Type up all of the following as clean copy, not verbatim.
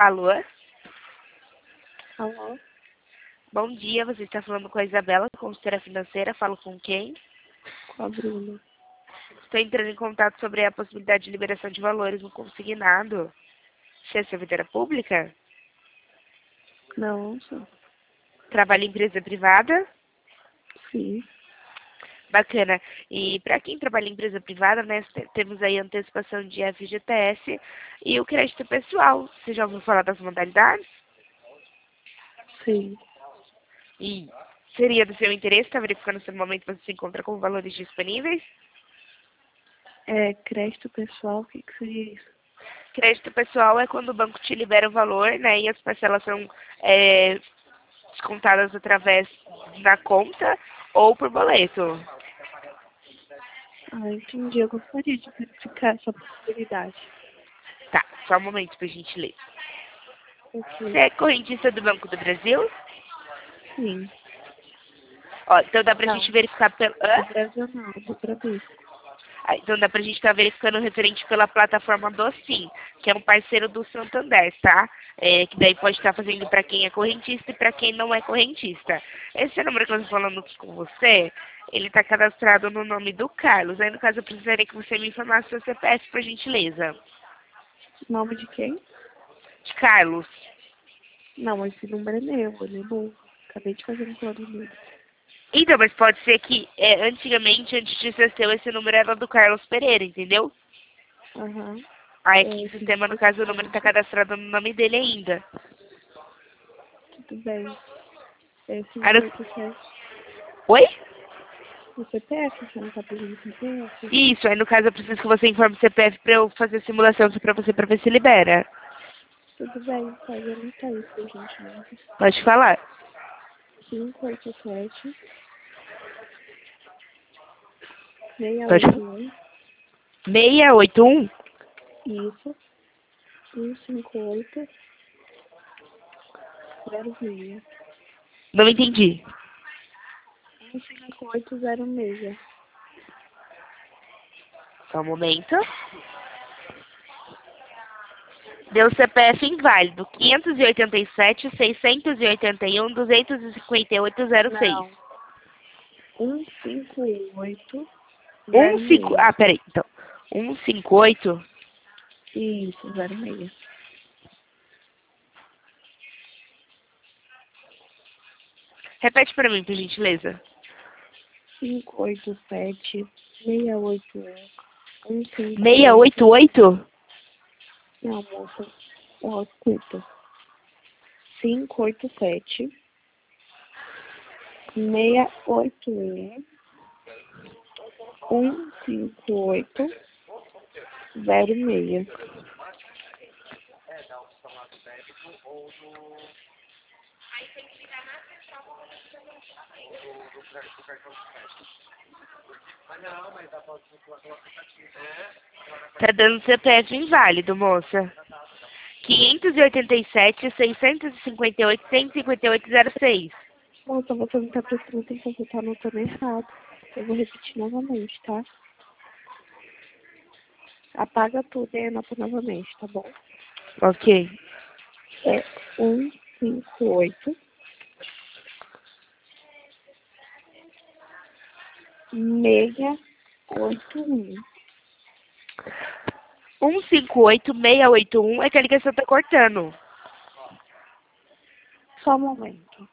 Alô? Alô? Bom dia, você está falando com a Isabela, consultora financeira. Falo com quem? Com a Bruna. Estou entrando em contato sobre a possibilidade de liberação de valores no consignado. Você é servidora pública? Não, só. Trabalha em empresa privada? Sim. Bacana. E para quem trabalha em empresa privada, né, temos aí a antecipação de FGTS e o crédito pessoal. Você já ouviu falar das modalidades? Sim. E seria do seu interesse, está verificando se no momento você se encontra com valores disponíveis? Crédito pessoal, o que seria isso? Crédito pessoal é quando o banco te libera o valor, né, e as parcelas são descontadas através da conta ou por boleto. Ah, entendi. Eu gostaria de verificar essa possibilidade. Tá, só um momento, por gentileza. Você Ok. é correntista do Banco do Brasil? Sim. Ó, então dá pra Não. gente verificar pelo... Do Hã? Brasil não, do Bradesco. Ah, então dá pra gente estar verificando referente pela plataforma do Sim, que é um parceiro do Santander, tá? Que daí pode estar fazendo para quem é correntista e para quem não é correntista. Esse número que eu estou falando aqui com você, ele está cadastrado no nome do Carlos. Aí, no caso, eu precisaria que você me informasse seu CPF, por gentileza. Nome de quem? De Carlos. Não, esse número é meu, ele é novo. Acabei de fazer um plano nele. Então, mas pode ser que antigamente, antes de ser seu, esse número era do Carlos Pereira, entendeu? Aham. Aí aqui É no sistema, no caso, o número está 57. cadastrado no nome dele ainda. Tudo bem. É Aí no... 587. Oi? O CPF, você não tá pedindo CPF? Isso, aí no caso eu preciso que você informe o CPF pra eu fazer a simulação aqui pra você pra ver se libera. Tudo bem, pode anotar isso, por gentileza. Pode falar. 587 Pode falar. 681. 681? Isso. 158 06. Não entendi. 15806. Só um momento. Deu CPF inválido. 587, 681, 258, 15806. 15... Ah, peraí. Então. 158. Isso, 06. Repete pra mim, por gentileza. 587 681 158. 688? Não, moça. Ó, escuta. 587 681 158 06. Tá dando CPF inválido, moça. 587, 658, 158, 06. Moça, você não tá prestando atenção, você tá anotando errado. Eu vou repetir novamente, tá? Apaga tudo e anota novamente, tá bom? Ok. É 158 681. 158681 é que a ligação tá cortando. Só um momento.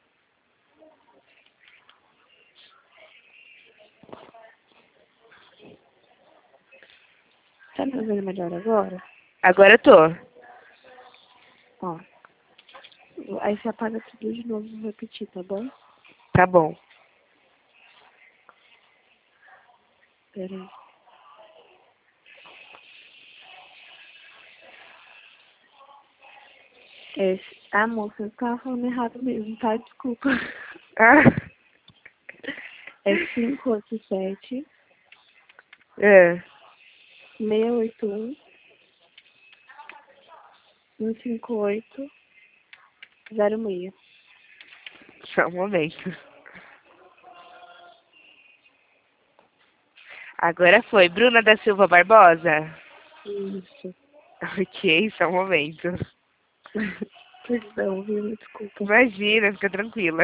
Tá me ouvindo melhor agora? Agora eu tô. Ó. Aí você apaga tudo de novo e vou repetir, tá bom? Tá bom. Pera aí. Moça, eu tava falando errado mesmo, tá? Desculpa. Ah, É 587 é. 681 158 06. Só um momento. Agora foi. Bruna da Silva Barbosa? Isso. Ok, só um momento. Perdão, viu? Me desculpa. Imagina, fica tranquila.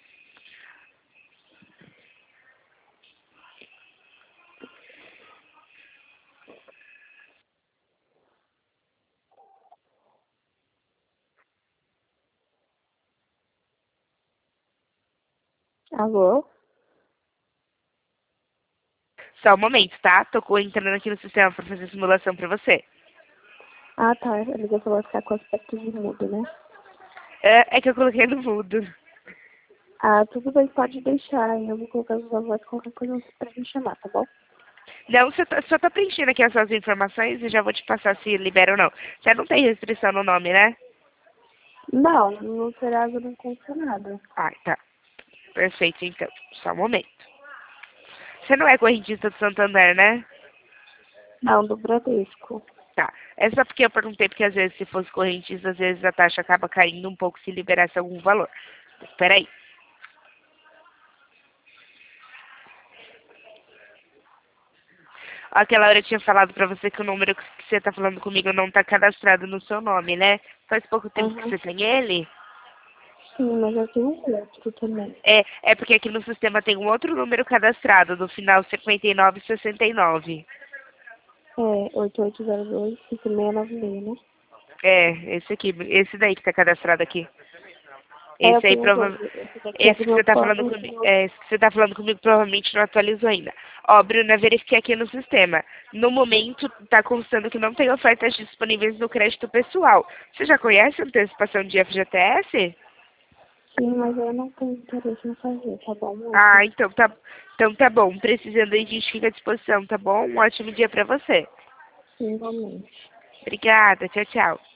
Alô? Só um momento, tá? Tô entrando aqui no sistema pra fazer a simulação pra você. Ah, tá. A ligação vai ficar com aspecto de mudo, né? É que eu coloquei no mudo. Ah, tudo bem, pode deixar. Eu vou colocar sua voz, qualquer coisa pra me chamar, tá bom? Não, só tá preenchendo aqui as suas informações e já vou te passar se libera ou não. Você não tem restrição no nome, né? Não, no Serasa não consta nada. Ah, tá. Perfeito, então. Só um momento. Você não é correntista do Santander, né? Não, do Bradesco. Tá. É só porque eu perguntei, porque às vezes se fosse correntista, às vezes a taxa acaba caindo um pouco se liberasse algum valor. Espera aí. Aquela hora eu tinha falado pra você que o número que você tá falando comigo não tá cadastrado no seu nome, né? Faz pouco tempo que Aham. você tem ele? Sim, mas eu tenho um outro também. É porque aqui no sistema tem um outro número cadastrado, do final 5969. É 8802-5696, né? Esse aqui, esse daí que tá cadastrado aqui. É, eu Esse aí tenho prova... dois. Esse daqui é Esse do que meu você tá plano falando e tem comigo, outro. esse que você tá falando comigo provavelmente não atualizou ainda. Ó, Bruna, verifiquei aqui no sistema. No momento, tá constando que não tem ofertas disponíveis no crédito pessoal. Você já conhece a antecipação de FGTS? Sim, mas eu não tenho interesse em fazer, tá bom, moça? Ah, então tá bom. Precisando, a gente fica à disposição, tá bom? Um ótimo dia pra você. Sim, igualmente. Obrigada, tchau, tchau.